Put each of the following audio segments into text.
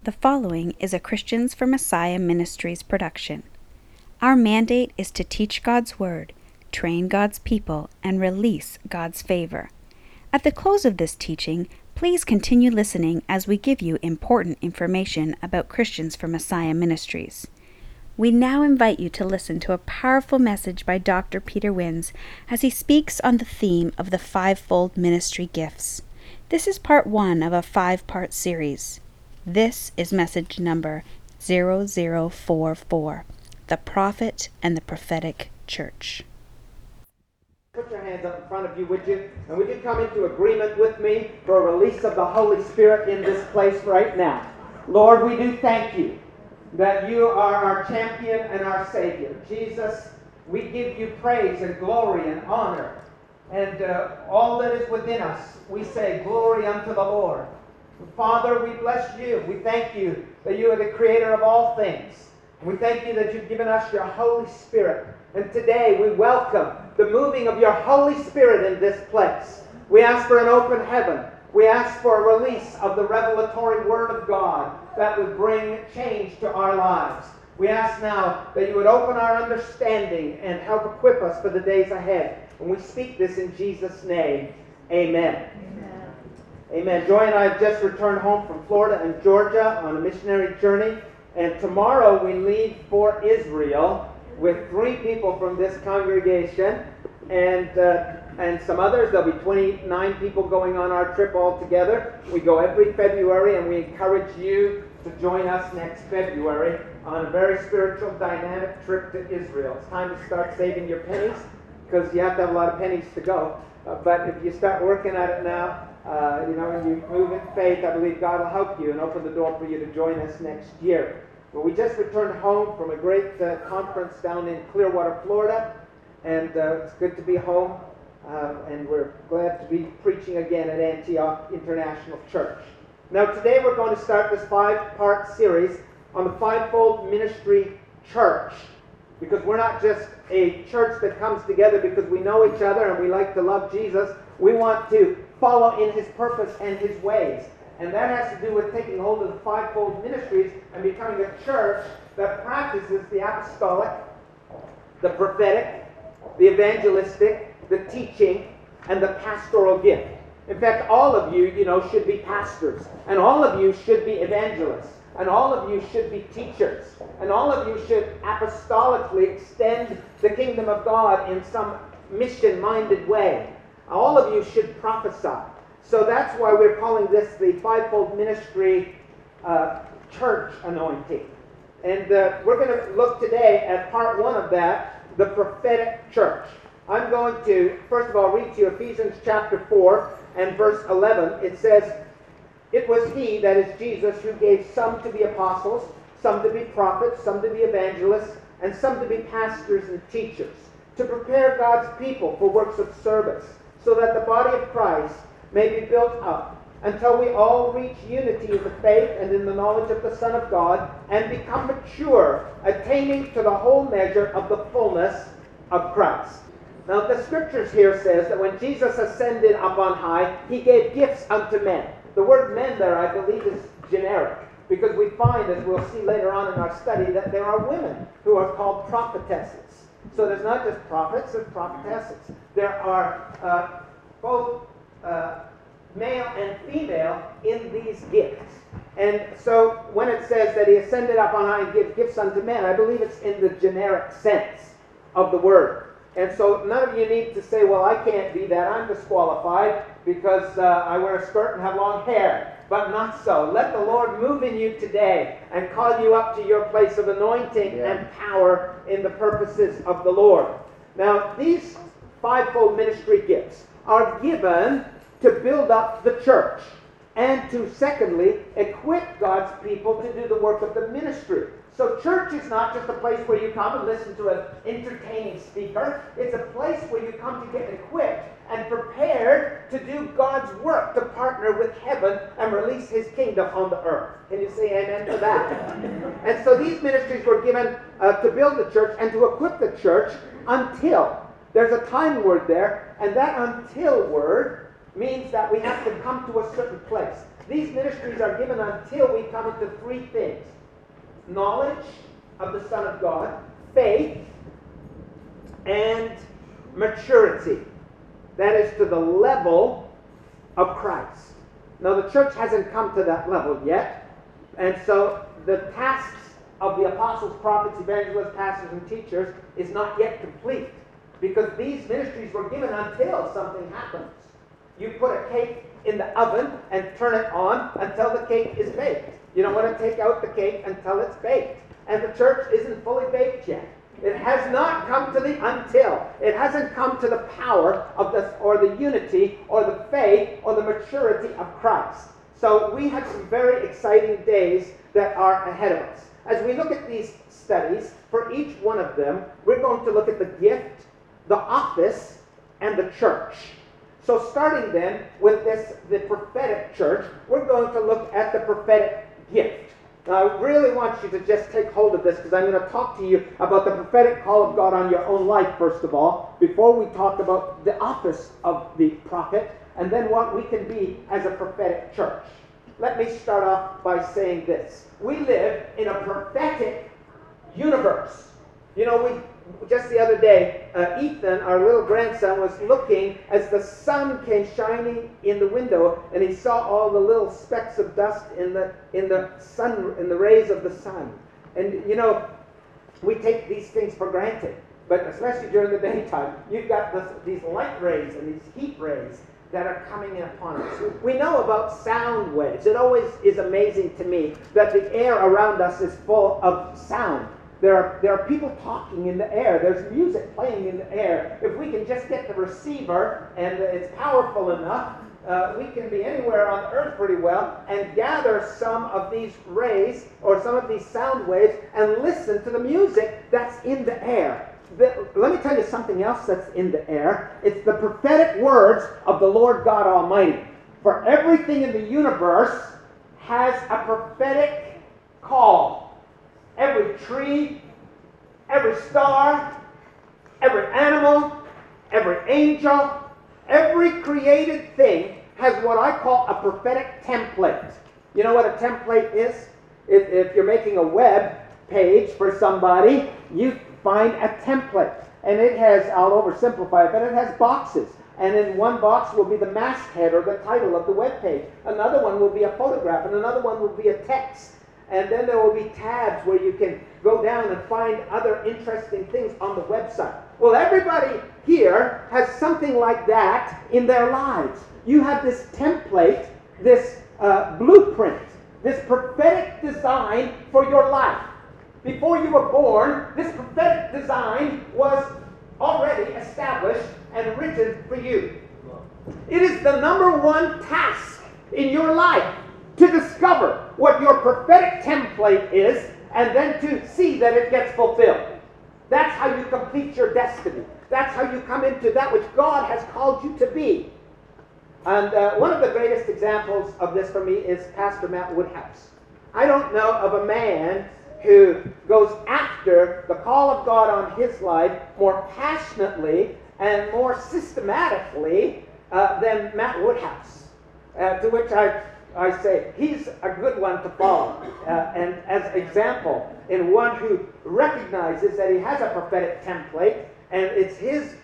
The following is a Christians for Messiah Ministries production. Our mandate is to teach God's Word, train God's people, and release God's favor. At the close of this teaching, please continue listening as we give you important information about Christians for Messiah Ministries. We now invite you to listen to a powerful message by Dr. Peter Wins as he speaks on the theme of the fivefold ministry gifts. This is part 1 of a 5-part series. This is message number 0044, The Prophet and the Prophetic Church. Put your hands up in front of you, would you? And would you come into agreement with me for a release of the Holy Spirit in this place right now? Lord, we do thank you that you are our champion and our Savior. Jesus, we give you praise and glory and honor. And all that is within us, we say, glory unto the Lord. Father, we bless you. We thank you that you are the creator of all things. We thank you that you've given us your Holy Spirit. And today we welcome the moving of your Holy Spirit in this place. We ask for an open heaven. We ask for a release of the revelatory Word of God that would bring change to our lives. We ask now that you would open our understanding and help equip us for the days ahead. And we speak this in Jesus' name. Amen. Amen. Joy and I have just returned home from Florida and Georgia on a missionary journey. And tomorrow we leave for Israel with 3 people from this congregation and some others. There'll be 29 people going on our trip altogether. We go every February, and we encourage you to join us next February on a very spiritual, dynamic trip to Israel. It's time to start saving your pennies, because you have to have a lot of pennies to go. But if you start working at it now, and you move in faith, I believe God will help you and open the door for you to join us next year. Well, we just returned home from a great conference down in Clearwater, Florida, and it's good to be home, and we're glad to be preaching again at Antioch International Church. Now, today we're going to start this 5-part series on the fivefold ministry church, because we're not just a church that comes together because we know each other and we like to love Jesus. We want to follow in his purpose and his ways. And that has to do with taking hold of the fivefold ministries and becoming a church that practices the apostolic, the prophetic, the evangelistic, the teaching, and the pastoral gift. In fact, all of you, should be pastors. And all of you should be evangelists. And all of you should be teachers. And all of you should apostolically extend the kingdom of God in some mission-minded way. All of you should prophesy. So that's why we're calling this the fivefold ministry church anointing. And we're going to look today at part 1 of that, the prophetic church. I'm going to, first of all, read to you Ephesians chapter 4 and verse 11. It says, "It was he," that is Jesus, "who gave some to be apostles, some to be prophets, some to be evangelists, and some to be pastors and teachers, to prepare God's people for works of service, so that the body of Christ may be built up until we all reach unity in the faith and in the knowledge of the Son of God, and become mature, attaining to the whole measure of the fullness of Christ." Now the scriptures here says that when Jesus ascended up on high, he gave gifts unto men. The word men there, I believe, is generic, because we find, as we'll see later on in our study, that there are women who are called prophetesses. So there's not just prophets, there's prophetesses. There are both male and female in these gifts. And so when it says that he ascended up on high and gave gifts unto men, I believe it's in the generic sense of the word. And so none of you need to say, well, I can't be that, I'm disqualified because I wear a skirt and have long hair. But not so. Let the Lord move in you today and call you up to your place of anointing and power in the purposes of the Lord. Now, these fivefold ministry gifts are given to build up the church and to, secondly, equip God's people to do the work of the ministry. So church is not just a place where you come and listen to an entertaining speaker. It's a place where you come to get equipped and prepared to do God's work, to partner with heaven and release his kingdom on the earth. Can you say amen to that? And so these ministries were given to build the church and to equip the church until. There's a time word there, and that until word means that we have to come to a certain place. These ministries are given until we come into three things: knowledge of the Son of God, faith, and maturity. That is to the level of Christ. Now, the church hasn't come to that level yet, and so the tasks of the apostles, prophets, evangelists, pastors, and teachers is not yet complete, because these ministries were given until something happens. You put a cake in the oven and turn it on until the cake is baked. You don't want to take out the cake until it's baked. And the church isn't fully baked yet. It has not come to the until. It hasn't come to the power of this, or the unity, or the faith, or the maturity of Christ. So we have some very exciting days that are ahead of us. As we look at these studies, for each one of them, we're going to look at the gift, the office, and the church. So starting then with the prophetic church, we're going to look at the prophetic gift. Now, I really want you to just take hold of this, because I'm going to talk to you about the prophetic call of God on your own life, first of all, before we talk about the office of the prophet, and then what we can be as a prophetic church. Let me start off by saying this. We live in a prophetic universe. You know, just the other day, Ethan, our little grandson, was looking as the sun came shining in the window, and he saw all the little specks of dust in the sun, in the rays of the sun. And you know, we take these things for granted, but especially during the daytime, you've got these light rays and these heat rays that are coming in upon us. We know about sound waves. It always is amazing to me that the air around us is full of sound. There are people talking in the air. There's music playing in the air. If we can just get the receiver, and it's powerful enough, we can be anywhere on earth pretty well and gather some of these rays or some of these sound waves and listen to the music that's in the air. Let me tell you something else that's in the air. It's the prophetic words of the Lord God Almighty. For everything in the universe has a prophetic call. Every tree, every star, every animal, every angel, every created thing has what I call a prophetic template. You know what a template is? If you're making a web page for somebody, you find a template. And it has, I'll oversimplify it, but it has boxes. And in one box will be the masthead or the title of the web page. Another one will be a photograph, and another one will be a text. And then there will be tabs where you can go down and find other interesting things on the website. Well, everybody here has something like that in their lives. You have this template, this blueprint, this prophetic design for your life. Before you were born, this prophetic design was already established and written for you. It is the number one task in your life to discover what your prophetic template is, and then to see that it gets fulfilled. That's how you complete your destiny. That's how you come into that which God has called you to be. And one of the greatest examples of this for me is Pastor Matt Woodhouse. I don't know of a man who goes after the call of God on his life more passionately and more systematically than Matt Woodhouse. To which I say, he's a good one to follow, and as example, in one who recognizes that he has a prophetic template, and it's his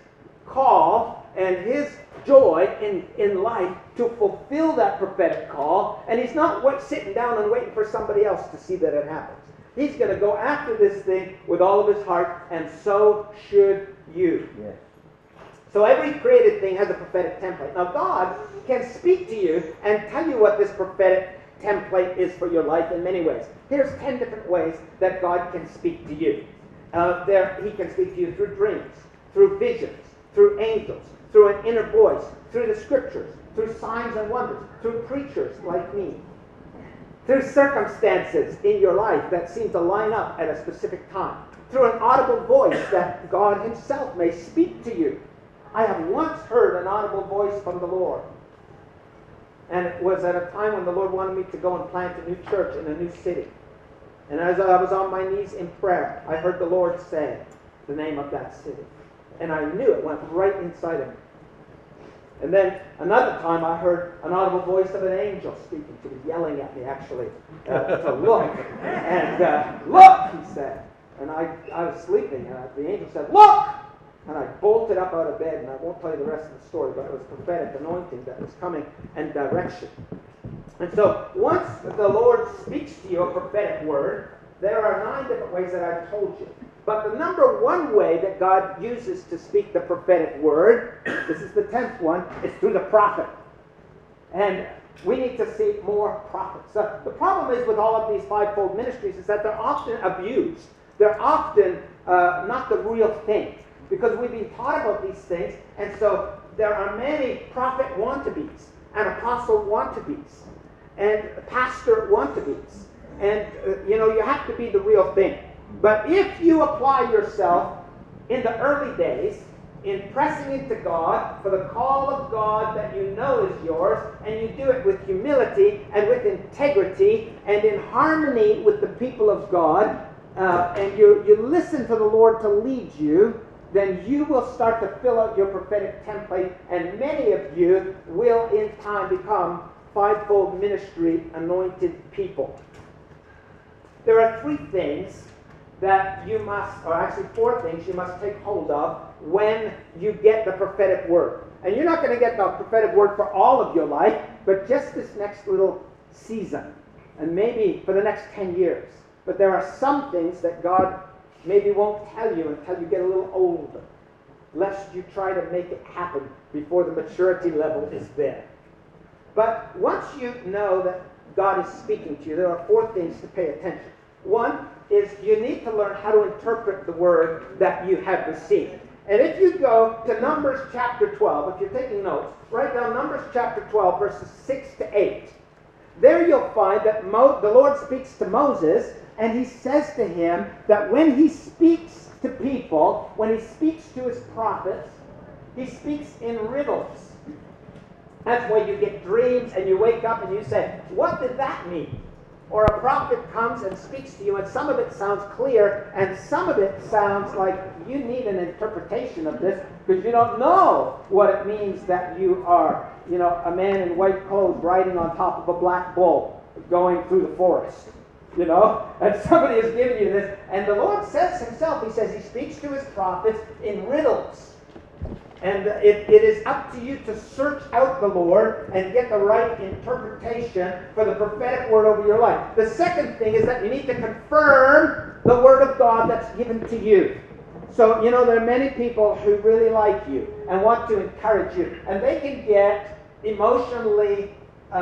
call and his joy in life to fulfill that prophetic call, and he's not sitting down and waiting for somebody else to see that it happens. He's going to go after this thing with all of his heart, and so should you. Yes. So every created thing has a prophetic template. Now God can speak to you and tell you what this prophetic template is for your life in many ways. Here's 10 different ways that God can speak to you. He can speak to you through dreams, through visions, through angels, through an inner voice, through the scriptures, through signs and wonders, through preachers like me, through circumstances in your life that seem to line up at a specific time, through an audible voice that God himself may speak to you. I have once heard an audible voice from the Lord. And it was at a time when the Lord wanted me to go and plant a new church in a new city. And as I was on my knees in prayer, I heard the Lord say the name of that city. And I knew it went right inside of me. And then another time I heard an audible voice of an angel speaking to me, yelling at me actually to look. And look, he said. And I was sleeping, and the angel said, look! And I bolted up out of bed, and I won't tell you the rest of the story, but it was prophetic anointing that was coming and direction. And so once the Lord speaks to you a prophetic word, there are 9 different ways that I've told you. But the number one way that God uses to speak the prophetic word, this is the 10th one, is through the prophet. And we need to see more prophets. So the problem is with all of these fivefold ministries is that they're often abused. They're often not the real thing. Because we've been taught about these things, and so there are many prophet wannabes, and apostle wannabes, and pastor wannabes. And, you have to be the real thing. But if you apply yourself in the early days, in pressing into God for the call of God that you know is yours, and you do it with humility and with integrity and in harmony with the people of God, and you listen to the Lord to lead you, then you will start to fill out your prophetic template, and many of you will in time become fivefold ministry anointed people. There are 3 things that you must, or actually 4 things you must take hold of when you get the prophetic word. And you're not going to get the prophetic word for all of your life, but just this next little season, and maybe for the next 10 years. But there are some things that God maybe won't tell you until you get a little older, lest you try to make it happen before the maturity level is there. But once you know that God is speaking to you, there are 4 things to pay attention. One is you need to learn how to interpret the word that you have received. And if you go to Numbers chapter 12, if you're taking notes, write down Numbers chapter 12, verses 6 to 8. There you'll find that the Lord speaks to Moses, and he says to him that when he speaks to people, when he speaks to his prophets, he speaks in riddles. That's why you get dreams and you wake up and you say, what did that mean? Or a prophet comes and speaks to you, and some of it sounds clear, and some of it sounds like you need an interpretation of this because you don't know what it means that you are, a man in white clothes riding on top of a black bull going through the forest. And somebody has given you this. And the Lord says himself, he says he speaks to his prophets in riddles. And it is up to you to search out the Lord and get the right interpretation for the prophetic word over your life. The second thing is that you need to confirm the word of God that's given to you. So, there are many people who really like you and want to encourage you. And they can get emotionally,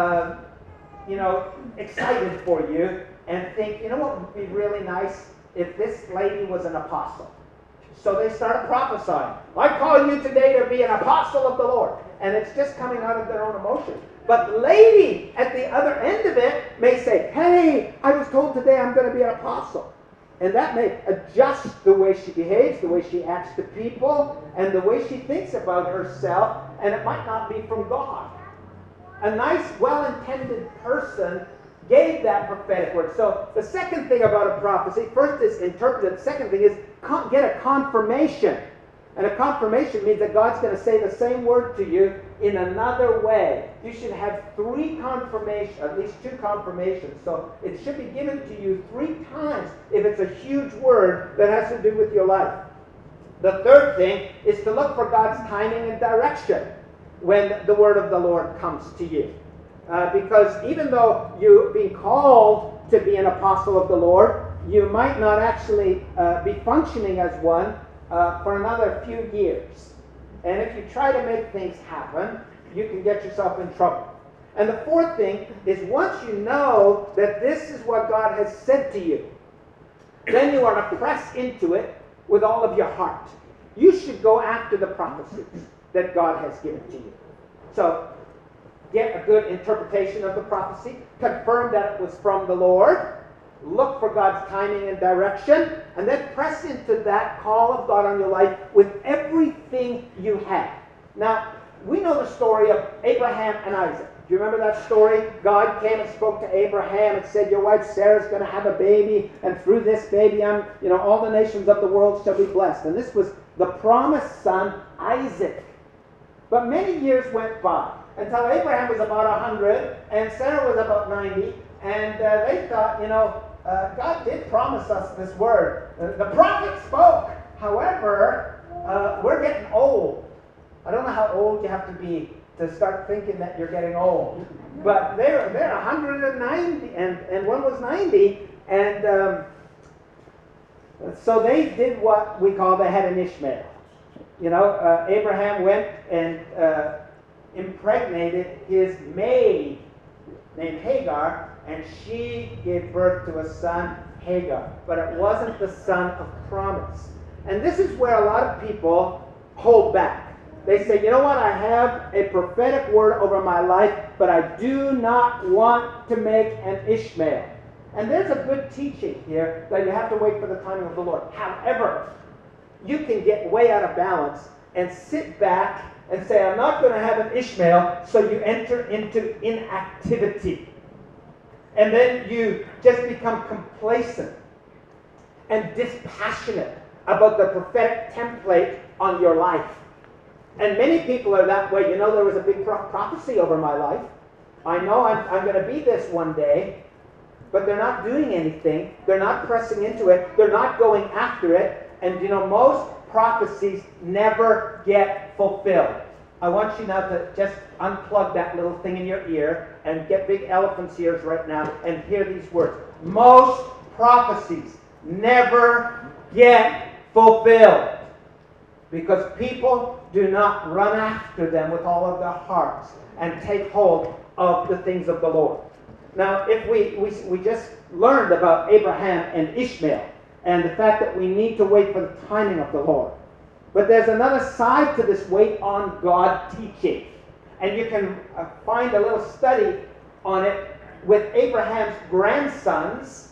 excited for you and think, what would be really nice if this lady was an apostle. So they start prophesying. I call you today to be an apostle of the Lord. And it's just coming out of their own emotion. But the lady at the other end of it may say, hey, I was told today I'm going to be an apostle. And that may adjust the way she behaves, the way she acts to people, and the way she thinks about herself. And it might not be from God. A nice, well-intended person gave that prophetic word. So the second thing about a prophecy, first is interpret it. The second thing is get a confirmation. And a confirmation means that God's going to say the same word to you in another way. You should have 3 confirmations, at least 2 confirmations. So it should be given to you 3 times if it's a huge word that has to do with your life. The third thing is to look for God's timing and direction when the word of the Lord comes to you. Because even though you've been called to be an apostle of the Lord, you might not actually be functioning as one for another few years. And if you try to make things happen, you can get yourself in trouble. And the fourth thing is once you know that this is what God has said to you, then you are to press into it with all of your heart. You should go after the prophecies that God has given to you. So, get a good interpretation of the prophecy, confirm that it was from the Lord, look for God's timing and direction, and then press into that call of God on your life with everything you have. Now, we know the story of Abraham and Isaac. Do you remember that story? God came and spoke to Abraham and said, your wife Sarah's going to have a baby, and through this baby, all the nations of the world shall be blessed. And this was the promised son, Isaac. But many years went by until Abraham was about 100 and Sarah was about 90, and they thought, God did promise us this word. The prophet spoke. However, we're getting old. I don't know how old you have to be to start thinking that you're getting old. But they're 190, and one was 90, and so they did what we call they had an Ishmael. Abraham went and impregnated his maid named Hagar, and she gave birth to a son, Hagar. But it wasn't the son of promise. And this is where a lot of people hold back. They say, you know what, I have a prophetic word over my life, but I do not want to make an Ishmael. And there's a good teaching here that you have to wait for the timing of the Lord. However, you can get way out of balance and sit back and say, I'm not going to have an Ishmael, so you enter into inactivity. And then you just become complacent and dispassionate about the prophetic template on your life. And many people are that way. There was a big prophecy over my life. I know I'm going to be this one day, but they're not doing anything. They're not pressing into it. They're not going after it. And most prophecies never get fulfilled. I want you now to just unplug that little thing in your ear and get big elephant's ears right now and hear these words. Most prophecies never get fulfilled because people do not run after them with all of their hearts and take hold of the things of the Lord. Now, if we just learned about Abraham and Ishmael and the fact that we need to wait for the timing of the Lord. But there's another side to this wait on God teaching. And you can find a little study on it with Abraham's grandsons,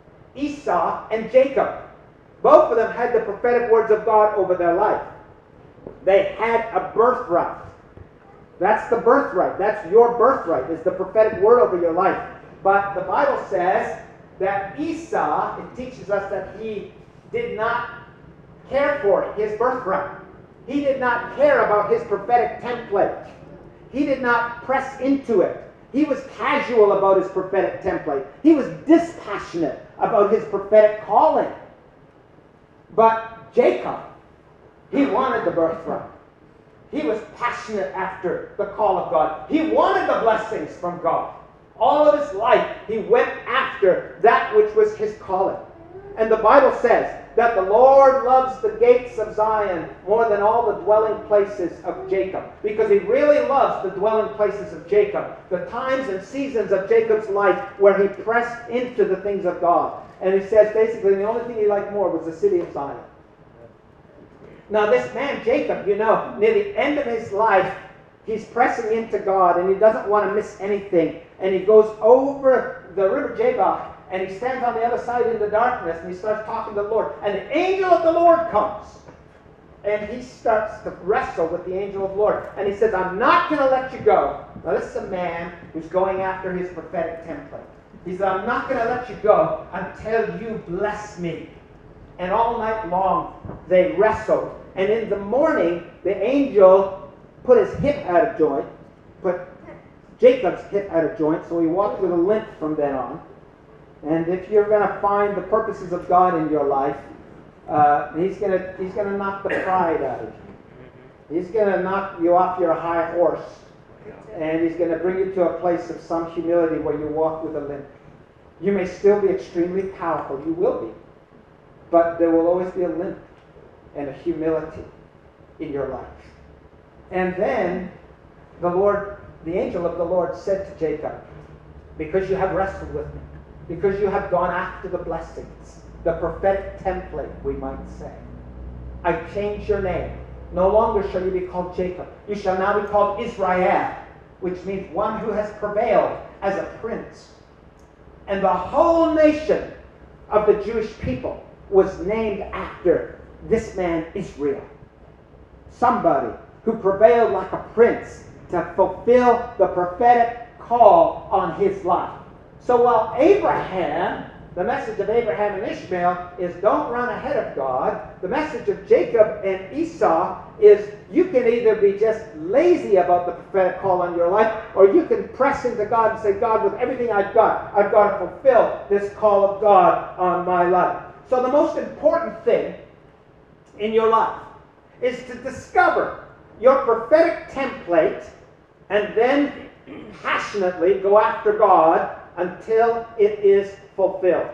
Esau and Jacob. Both of them had the prophetic words of God over their life. They had a birthright. That's the birthright. That's your birthright, is the prophetic word over your life. But the Bible says that Esau, it teaches us that he did not care for it, his birthright. He did not care about his prophetic template. He did not press into it. He was casual about his prophetic template. He was dispassionate about his prophetic calling. But Jacob, he wanted the birthright. He was passionate after the call of God. He wanted the blessings from God. All of his life, he went after that which was his calling. And the Bible says that the Lord loves the gates of Zion more than all the dwelling places of Jacob. Because he really loves the dwelling places of Jacob. The times and seasons of Jacob's life where he pressed into the things of God. And he says basically the only thing he liked more was the city of Zion. Now this man, Jacob, near the end of his life, he's pressing into God and he doesn't want to miss anything. And he goes over the river Jabbok and he stands on the other side in the darkness and he starts talking to the Lord. And the angel of the Lord comes. And he starts to wrestle with the angel of the Lord. And he says, I'm not going to let you go. Now this is a man who's going after his prophetic template. He said, I'm not going to let you go until you bless me. And all night long they wrestled. And in the morning, the angel put his hip out of joint, put Jacob's hip out of joint, so he walked with a limp from then on. And if you're going to find the purposes of God in your life, he's going to knock the pride out of you. He's going to knock you off your high horse. And he's going to bring you to a place of some humility where you walk with a limp. You may still be extremely powerful. You will be. But there will always be a limp and a humility in your life. And then the angel of the Lord said to Jacob, because you have wrestled with me, because you have gone after the blessings, the prophetic template, we might say, I change your name. No longer shall you be called Jacob. You shall now be called Israel, which means one who has prevailed as a prince. And the whole nation of the Jewish people was named after this man Israel. Somebody who prevailed like a prince to fulfill the prophetic call on his life. So while Abraham The message of Abraham and Ishmael is don't run ahead of God. The message of Jacob and Esau is you can either be just lazy about the prophetic call on your life, or you can press into God and say, God, with everything I've got to fulfill this call of God on my life. So the most important thing in your life is to discover your prophetic template and then passionately go after God until it is fulfilled.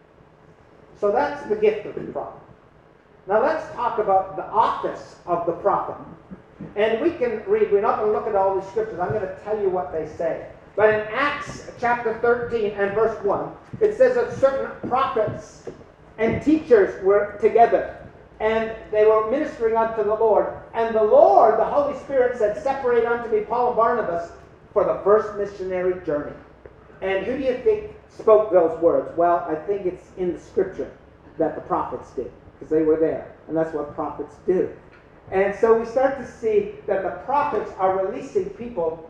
So that's the gift of the prophet. Now let's talk about the office of the prophet. And we can read, we're not going to look at all these scriptures, I'm going to tell you what they say. But in Acts chapter 13 and verse 1, it says that certain prophets and teachers were together, and they were ministering unto the Lord. And the Lord, the Holy Spirit, said, separate unto me Paul and Barnabas for the first missionary journey. And who do you think spoke those words? Well, I think it's in the scripture that the prophets did, because they were there, and that's what prophets do. And so we start to see that the prophets are releasing people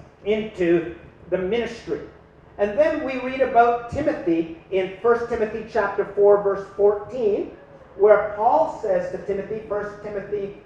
into the ministry. And then we read about Timothy in 1 Timothy chapter 4, verse 14, where Paul says to Timothy, 1 Timothy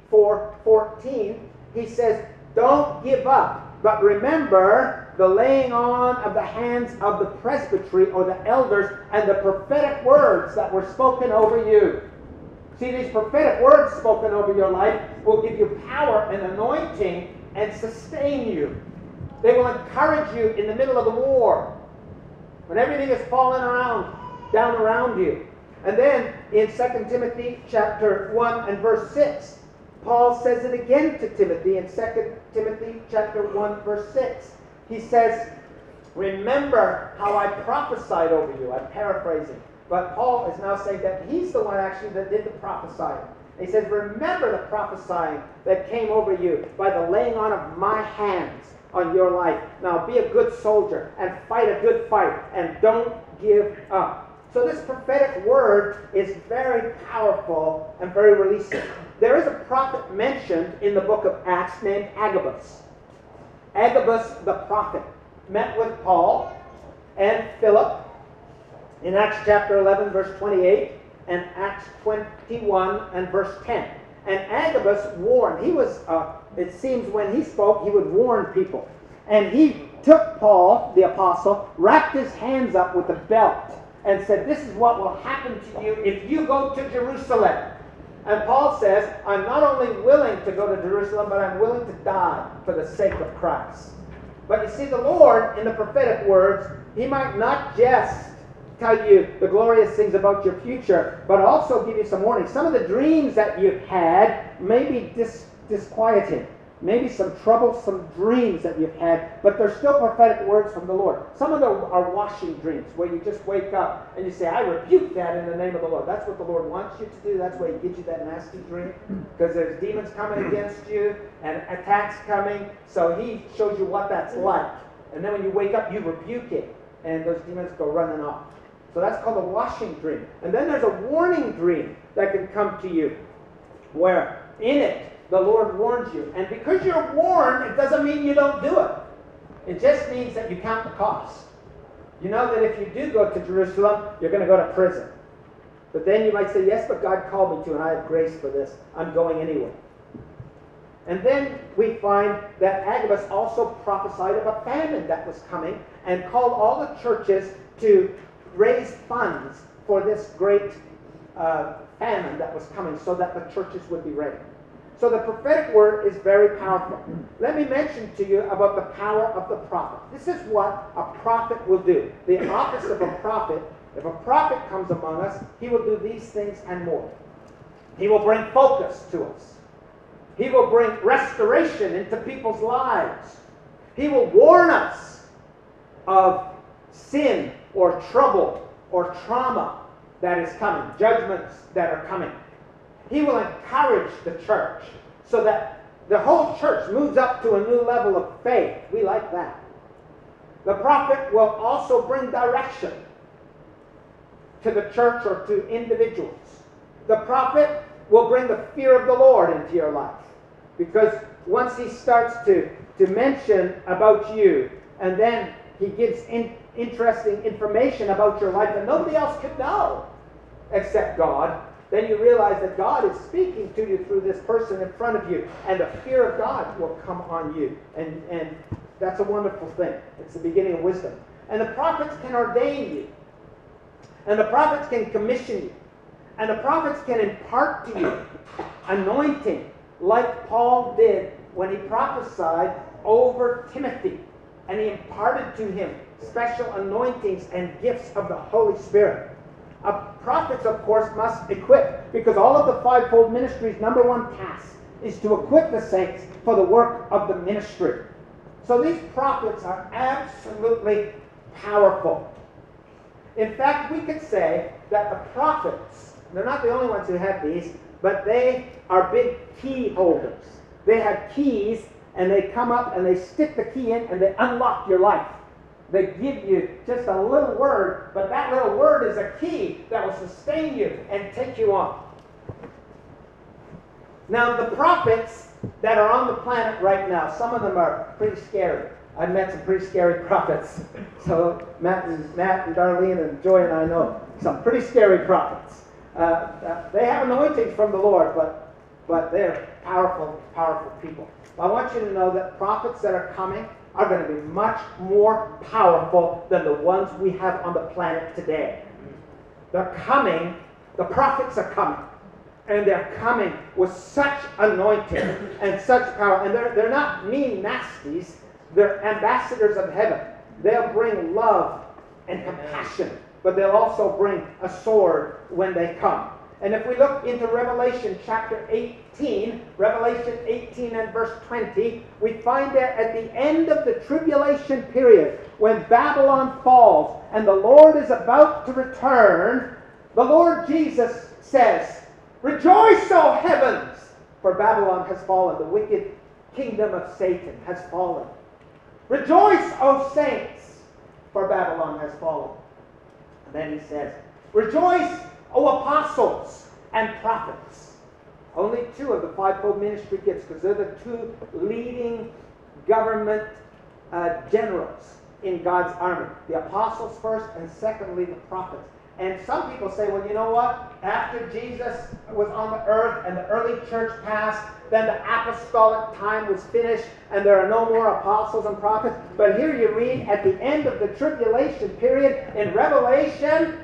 4:14, he says, don't give up, but remember the laying on of the hands of the presbytery or the elders and the prophetic words that were spoken over you. See, these prophetic words spoken over your life will give you power and anointing and sustain you. They will encourage you in the middle of the war, when everything is falling down around you. And then in 2 Timothy chapter 1 and verse 6, Paul says it again to Timothy in 2 Timothy chapter 1 verse 6. He says, remember how I prophesied over you. I'm paraphrasing. But Paul is now saying that he's the one actually that did the prophesying. And he says, remember the prophesying that came over you by the laying on of my hands on your life. Now be a good soldier and fight a good fight and don't give up. So this prophetic word is very powerful and very releasing. There is a prophet mentioned in the book of Acts named Agabus. Agabus the prophet met with Paul and Philip in Acts chapter 11 verse 28 and Acts 21 and verse 10. And Agabus warned. He was, it seems when he spoke, he would warn people. And he took Paul, the apostle, wrapped his hands up with a belt and said, this is what will happen to you if you go to Jerusalem. And Paul says, I'm not only willing to go to Jerusalem, but I'm willing to die for the sake of Christ. But you see, the Lord, in the prophetic words, he might not just tell you the glorious things about your future, but also give you some warning. Some of the dreams that you've had may be disquieting. Maybe some troublesome dreams that you've had, but they're still prophetic words from the Lord. Some of them are washing dreams, where you just wake up and you say, I rebuke that in the name of the Lord. That's what the Lord wants you to do. That's why he gives you that nasty dream, because there's demons coming against you and attacks coming, so he shows you what that's like. And then when you wake up, you rebuke it, and those demons go running off. So that's called a washing dream. And then there's a warning dream that can come to you, where in it, the Lord warns you. And because you're warned, it doesn't mean you don't do it. It just means that you count the cost. You know that if you do go to Jerusalem, you're going to go to prison. But then you might say, yes, but God called me to, and I have grace for this. I'm going anyway. And then we find that Agabus also prophesied of a famine that was coming and called all the churches to raise funds for this great famine that was coming so that the churches would be ready. So the prophetic word is very powerful. Let me mention to you about the power of the prophet. This is what a prophet will do. The office of a prophet, if a prophet comes among us, he will do these things and more. He will bring focus to us. He will bring restoration into people's lives. He will warn us of sin or trouble or trauma that is coming, judgments that are coming. He will encourage the church so that the whole church moves up to a new level of faith. We like that. The prophet will also bring direction to the church or to individuals. The prophet will bring the fear of the Lord into your life, because once he starts to mention about you, and then he gives interesting information about your life that nobody else could know except God, then you realize that God is speaking to you through this person in front of you, and the fear of God will come on you. And that's a wonderful thing. It's the beginning of wisdom. And the prophets can ordain you. And the prophets can commission you. And the prophets can impart to you anointing, like Paul did when he prophesied over Timothy. And he imparted to him special anointings and gifts of the Holy Spirit. Prophets, of course, must equip, because all of the fivefold ministry's number one task is to equip the saints for the work of the ministry. So these prophets are absolutely powerful. In fact, we could say that the prophets, they're not the only ones who have these, but they are big key holders. They have keys, and they come up and they stick the key in and they unlock your life. They give you just a little word, but that little word is a key that will sustain you and take you on. Now, the prophets that are on the planet right now, some of them are pretty scary. I've met some pretty scary prophets. So Matt and Darlene and Joy and I know some pretty scary prophets. They have anointings from the Lord, but they're powerful, powerful people. I want you to know that prophets that are coming are going to be much more powerful than the ones we have on the planet today. They're coming, the prophets are coming, and they're coming with such anointing and such power. And they're not mean nasties, they're ambassadors of heaven. They'll bring love and compassion, but they'll also bring a sword when they come. And if we look into Revelation chapter 18, Revelation 18 and verse 20, we find that at the end of the tribulation period, when Babylon falls and the Lord is about to return, the Lord Jesus says, "Rejoice, O heavens, for Babylon has fallen. The wicked kingdom of Satan has fallen. Rejoice, O saints, for Babylon has fallen." And then he says, "Rejoice, O apostles and prophets." Only two of the fivefold ministry gifts, because they're the two leading government generals in God's army. The apostles first, and secondly the prophets. And some people say, well, you know what? After Jesus was on the earth and the early church passed, then the apostolic time was finished and there are no more apostles and prophets. But here you read at the end of the tribulation period in Revelation,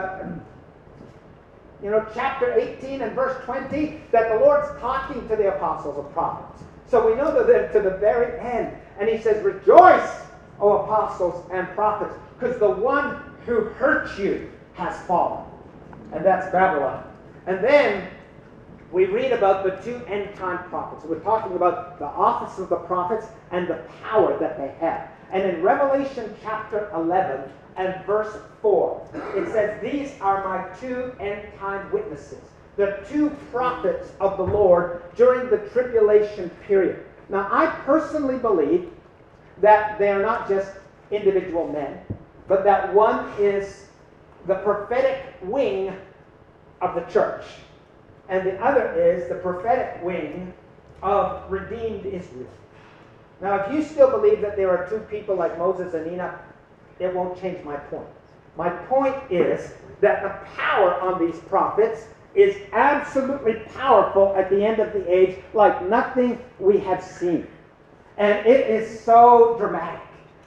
chapter 18 and verse 20, that the Lord's talking to the apostles and prophets. So we know that they're to the very end. And he says, "Rejoice, O apostles and prophets, because the one who hurt you has fallen." And that's Babylon. And then we read about the two end-time prophets. We're talking about the office of the prophets and the power that they have. And in Revelation chapter 11 and verse 4, it says, "These are my two end-time witnesses," the two prophets of the Lord during the tribulation period. Now, I personally believe that they are not just individual men, but that one is the prophetic wing of the church, and the other is the prophetic wing of redeemed Israel. Now, if you still believe that there are two people like Moses and Enoch, it won't change my point. My point is that the power on these prophets is absolutely powerful at the end of the age, like nothing we have seen. And it is so dramatic.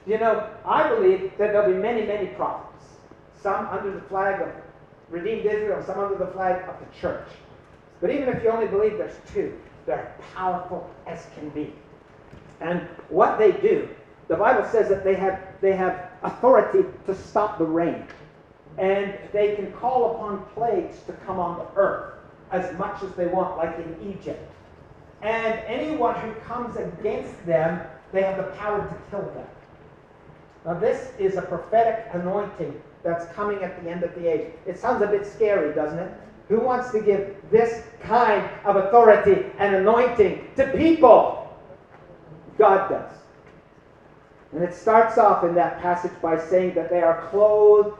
I believe that there'll be many, many prophets. Some under the flag of redeemed Israel, some under the flag of the church. But even if you only believe there's two, they're powerful as can be. And what they do, the Bible says that they have authority to stop the rain. And they can call upon plagues to come on the earth as much as they want, like in Egypt. And anyone who comes against them, they have the power to kill them. Now this is a prophetic anointing that's coming at the end of the age. It sounds a bit scary, doesn't it? Who wants to give this kind of authority and anointing to people? God does. And it starts off in that passage by saying that they are clothed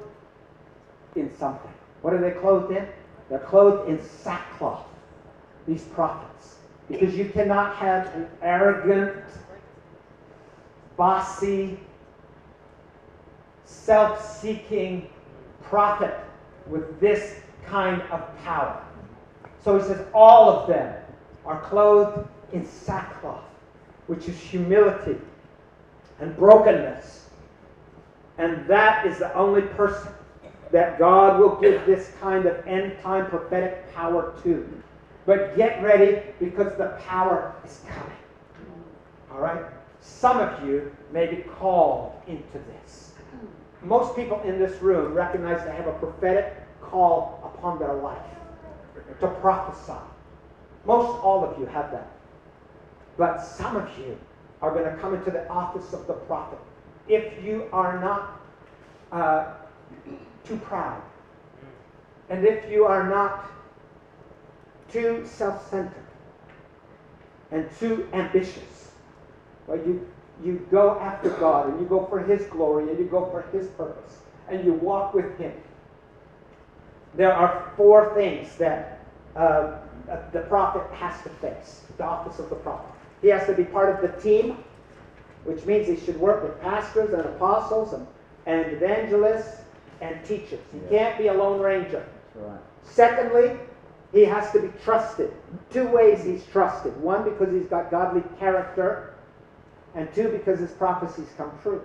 in something. What are they clothed in? They're clothed in sackcloth, these prophets. Because you cannot have an arrogant, bossy, self-seeking prophet with this kind of power. So he says all of them are clothed in sackcloth, which is humility and brokenness. And that is the only person that God will give this kind of end-time prophetic power to. But get ready, because the power is coming. All right? Some of you may be called into this. Most people in this room recognize they have a prophetic call upon their life to prophesy. Most all of you have that. But some of you are going to come into the office of the prophet if you are not too proud, and if you are not too self-centered and too ambitious. Well, you go after God, and you go for His glory, and you go for His purpose, and you walk with Him. There are 4 things that the prophet has to face, the office of the prophet. He has to be part of the team, which means he should work with pastors and apostles and evangelists and teachers. He can't be a lone ranger. That's right. Secondly, he has to be trusted. 2 ways he's trusted. 1, because he's got godly character, and 2, because his prophecies come true.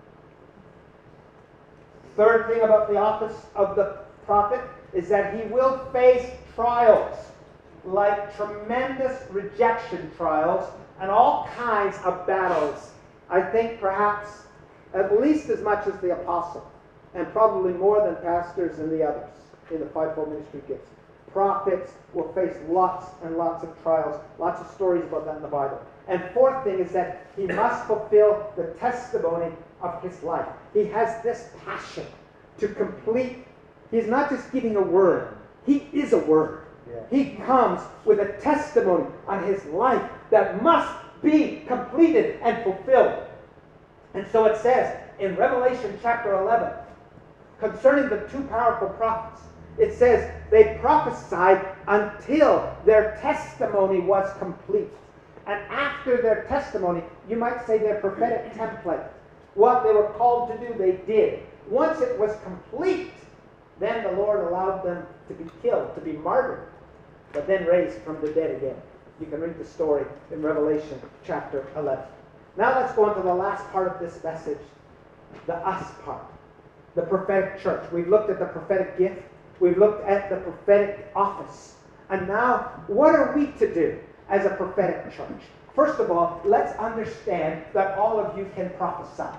Third thing about the office of the prophet is that he will face trials, like tremendous rejection trials and all kinds of battles. I think perhaps at least as much as the apostle, and probably more than pastors and the others in the fivefold ministry gifts. Prophets will face lots and lots of trials, lots of stories about that in the Bible. And 4th thing is that he must fulfill the testimony of his life. He has this passion to complete. He's not just giving a word. He is a word. Yeah. He comes with a testimony on his life that must be completed and fulfilled. And so it says in Revelation chapter 11, concerning the 2 powerful prophets, it says they prophesied until their testimony was complete. And after their testimony, you might say their prophetic template, what they were called to do, they did. Once it was complete, then the Lord allowed them to be killed, to be martyred, but then raised from the dead again. You can read the story in Revelation chapter 11. Now let's go on to the last part of this message, the us part, the prophetic church. We've looked at the prophetic gift. We've looked at the prophetic office. And now, what are we to do as a prophetic church? First of all, let's understand that all of you can prophesy.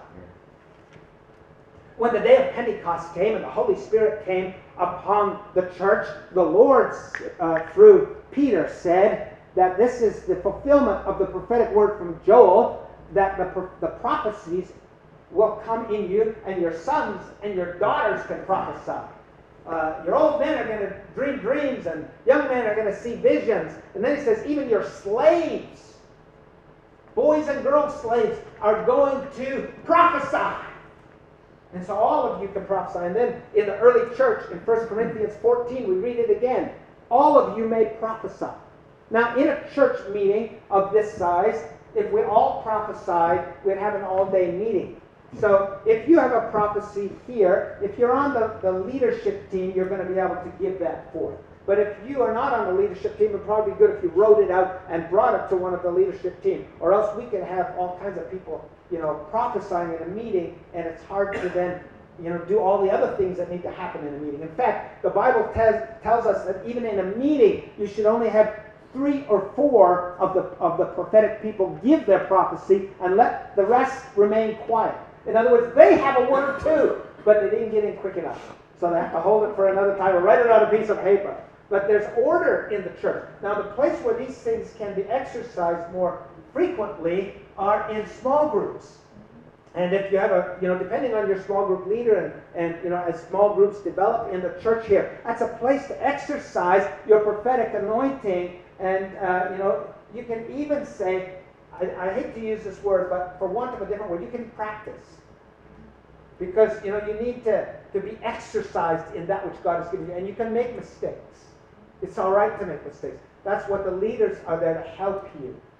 When the day of Pentecost came and the Holy Spirit came upon the church, the Lord, through Peter, said that this is the fulfillment of the prophetic word from Joel, that the prophecies will come in you, and your sons and your daughters can prophesy. Your old men are going to dream dreams, and young men are going to see visions. And then he says, even your slaves, boys and girls slaves, are going to prophesy. And so all of you can prophesy. And then in the early church, in 1 Corinthians 14, we read it again. All of you may prophesy. Now, in a church meeting of this size, if we all prophesied, we'd have an all-day meeting. So if you have a prophecy here, if you're on the leadership team, you're going to be able to give that forth. But if you are not on the leadership team, it would probably be good if you wrote it out and brought it to one of the leadership team. Or else we can have all kinds of people, prophesying in a meeting, and it's hard to then, do all the other things that need to happen in a meeting. In fact, the Bible tells us that even in a meeting, you should only have 3 or 4 of the prophetic people give their prophecy and let the rest remain quiet. In other words, they have a word too, but they didn't get in quick enough. So they have to hold it for another time or write it on a piece of paper. But there's order in the church. Now, the place where these things can be exercised more frequently are in small groups. And if you have depending on your small group leader and as small groups develop in the church here, that's a place to exercise your prophetic anointing. And, you can even say, I hate to use this word, but for want of a different word, you can practice. Because, you need to be exercised in that which God has given you. And you can make mistakes. It's all right to make mistakes. That's what the leaders are there to help you.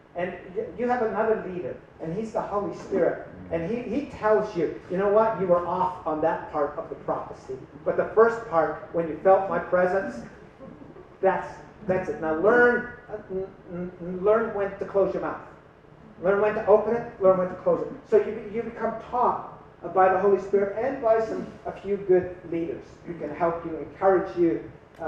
And you have another leader, and he's the Holy Spirit. And he tells you, you know what, you were off on that part of the prophecy. But the first part, when you felt my presence, that's it. Now learn when to close your mouth. Learn when to open it, learn when to close it. So you become taught by the Holy Spirit and by a few good leaders who can help you, encourage you,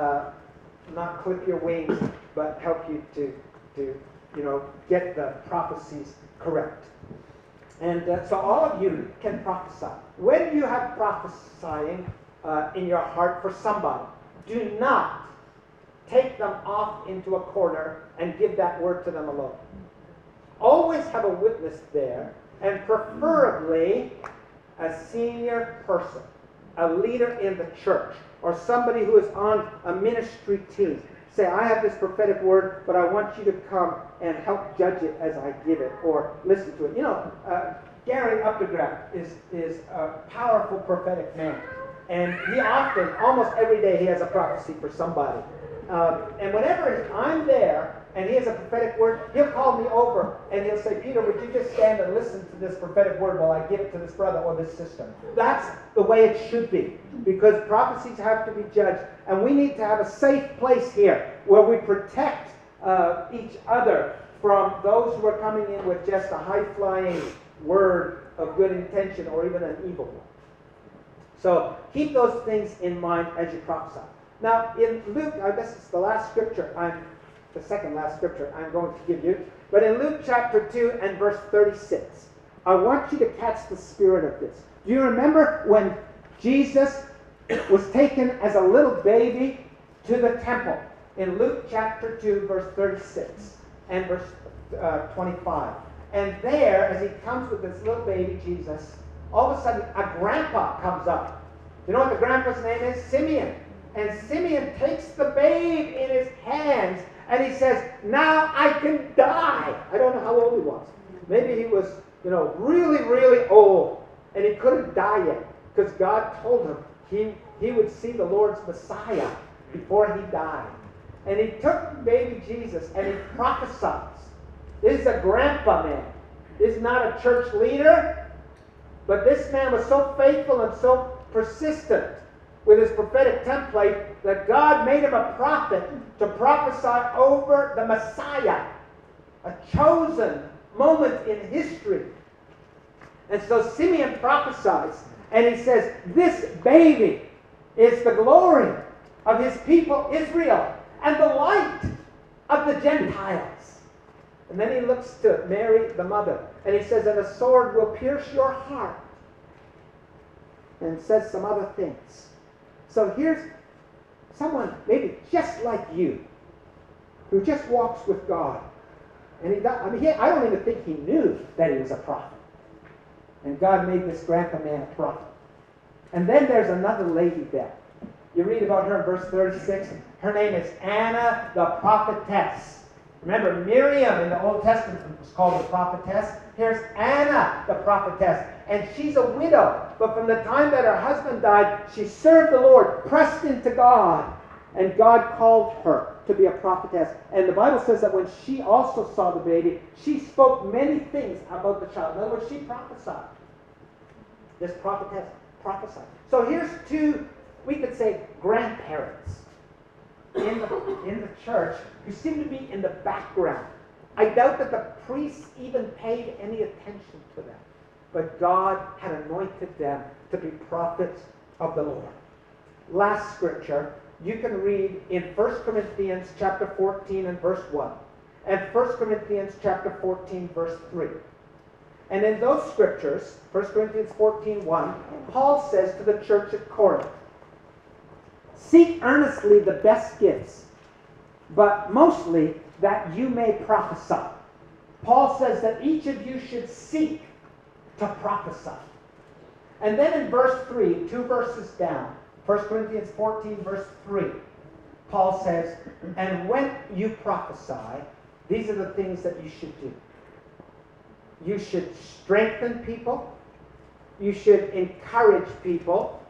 not clip your wings, but help you to get the prophecies correct. And so all of you can prophesy. When you have prophesying in your heart for somebody, do not take them off into a corner and give that word to them alone. Always have a witness there, and preferably a senior person, a leader in the church, or somebody who is on a ministry team. Say, I have this prophetic word, but I want you to come and help judge it as I give it, or listen to it. Gary Updegraff is a powerful prophetic man. And he often, almost every day, he has a prophecy for somebody. And whenever I'm there, and he has a prophetic word, he'll call me over, and he'll say, Peter, would you just stand and listen to this prophetic word while I give it to this brother or this sister? That's the way it should be, because prophecies have to be judged, and we need to have a safe place here where we protect each other from those who are coming in with just a high-flying word of good intention or even an evil one. So keep those things in mind as you prophesy. Now, in Luke, I guess it's the second last scripture I'm going to give you. But in Luke chapter 2 and verse 36, I want you to catch the spirit of this. Do you remember when Jesus was taken as a little baby to the temple? In Luke chapter 2, verse 36 and verse 25. And there, as he comes with this little baby Jesus, all of a sudden a grandpa comes up. You know what the grandpa's name is? Simeon. And Simeon takes the babe in his hands and he says, now I can die. I don't know how old he was. Maybe he was, really, really old. And he couldn't die yet because God told him he would see the Lord's Messiah before he died. And he took baby Jesus and he prophesies. This is a grandpa man. This is not a church leader. But this man was so faithful and so persistent with his prophetic template that God made him a prophet to prophesy over the Messiah, a chosen moment in history. And so Simeon prophesies, and he says, this baby is the glory of his people Israel and the light of the Gentiles. And then he looks to Mary, the mother, and he says, and a sword will pierce your heart. And says some other things. So here's someone maybe just like you, who just walks with God. And I don't even think he knew that he was a prophet. And God made this grandpa man a prophet. And then there's another lady there. You read about her in verse 36. Her name is Anna the prophetess. Remember, Miriam in the Old Testament was called the prophetess. Here's Anna the prophetess. And she's a widow. But from the time that her husband died, she served the Lord, pressed into God. And God called her to be a prophetess. And the Bible says that when she also saw the baby, she spoke many things about the child. In other words, she prophesied. This prophetess prophesied. So here's two, we could say, grandparents in the church who seem to be in the background. I doubt that the priests even paid any attention to them. But God had anointed them to be prophets of the Lord. Last scripture, you can read in 1 Corinthians chapter 14 and verse 1. And 1 Corinthians chapter 14 verse 3. And in those scriptures, 1 Corinthians 14:1, Paul says to the church at Corinth, seek earnestly the best gifts, but mostly that you may prophesy. Paul says that each of you should seek to prophesy. And then in verse 3, 2 verses down, 1 Corinthians 14 verse 3, Paul says, and when you prophesy, these are the things that you should do. You should strengthen people, you should encourage people,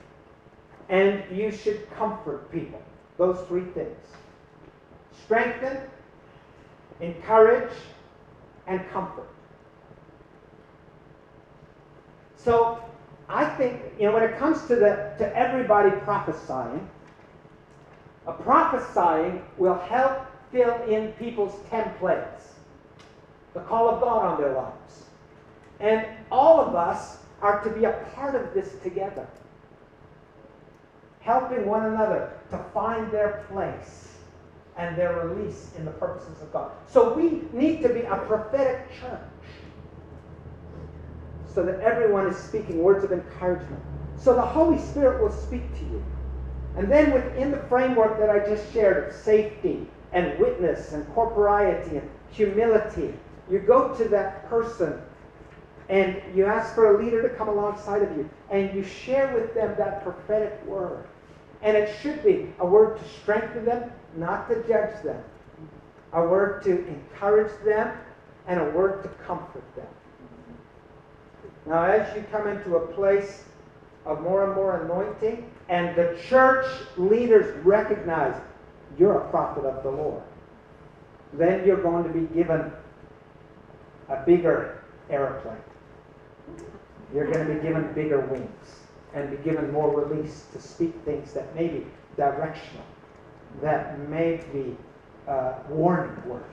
and you should comfort people. Those three things. Strengthen, encourage, and comfort. So I think, when it comes to everybody prophesying, prophesying will help fill in people's templates, the call of God on their lives. And all of us are to be a part of this together, helping one another to find their place and their release in the purposes of God. So we need to be a prophetic church so that everyone is speaking words of encouragement. So the Holy Spirit will speak to you. And then within the framework that I just shared of safety and witness and corporeity and humility, you go to that person and you ask for a leader to come alongside of you and you share with them that prophetic word. And it should be a word to strengthen them, not to judge them. A word to encourage them and a word to comfort them. Now, as you come into a place of more and more anointing, and the church leaders recognize you're a prophet of the Lord, then you're going to be given a bigger airplane. You're going to be given bigger wings and be given more release to speak things that may be directional, that may be warning words.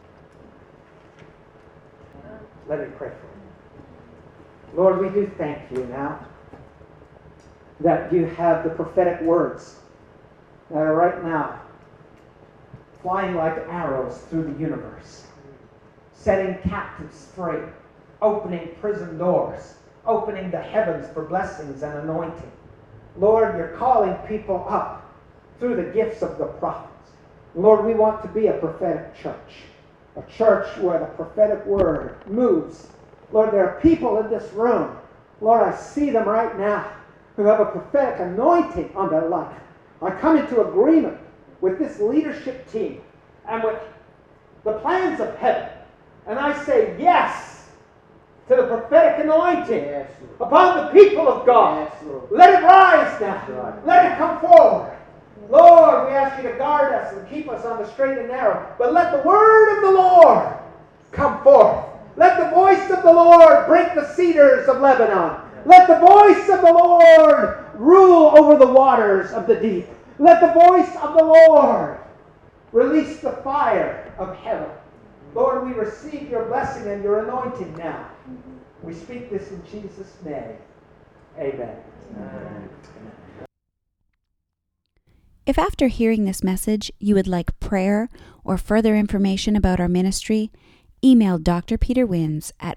Let me pray for you. Lord, we do thank you now that you have the prophetic words that are right now flying like arrows through the universe, setting captives free, opening prison doors, opening the heavens for blessings and anointing. Lord, you're calling people up through the gifts of the prophets. Lord, we want to be a prophetic church, a church where the prophetic word moves. Lord, there are people in this room, Lord, I see them right now, who have a prophetic anointing on their life. I come into agreement with this leadership team and with the plans of heaven. And I say yes to the prophetic anointing upon the people of God. Let it rise now. Let it come forward. Lord, we ask you to guard us and keep us on the straight and narrow. But let the word of the Lord come forth. Let the voice of the Lord break the cedars of Lebanon. Let the voice of the Lord rule over the waters of the deep. Let the voice of the Lord release the fire of heaven. Lord, we receive your blessing and your anointing now. We speak this in Jesus' name. Amen. Amen. If after hearing this message you would like prayer or further information about our ministry, email Dr. Peter Wins at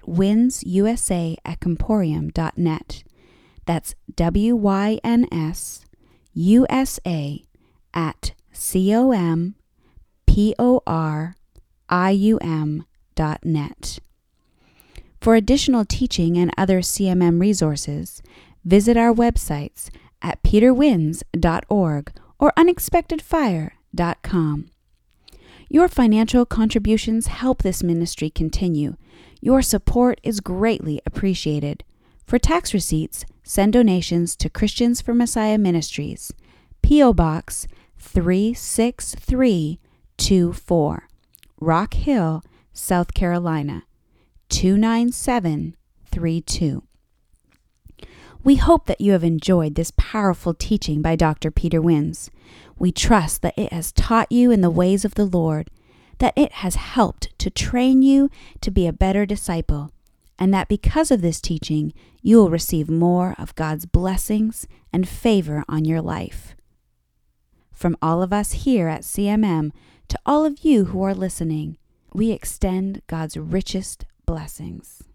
winsusa@comporium.net. That's WYNSUSA@COMPORIUM.net. For additional teaching and other CMM resources, visit our websites at peterwins.org or unexpectedfire.com. Your financial contributions help this ministry continue. Your support is greatly appreciated. For tax receipts, send donations to Christians for Messiah Ministries, P.O. Box 36324, Rock Hill, South Carolina, 29732. We hope that you have enjoyed this powerful teaching by Dr. Peter Wins. We trust that it has taught you in the ways of the Lord, that it has helped to train you to be a better disciple, and that because of this teaching, you will receive more of God's blessings and favor on your life. From all of us here at CMM to all of you who are listening, we extend God's richest blessings.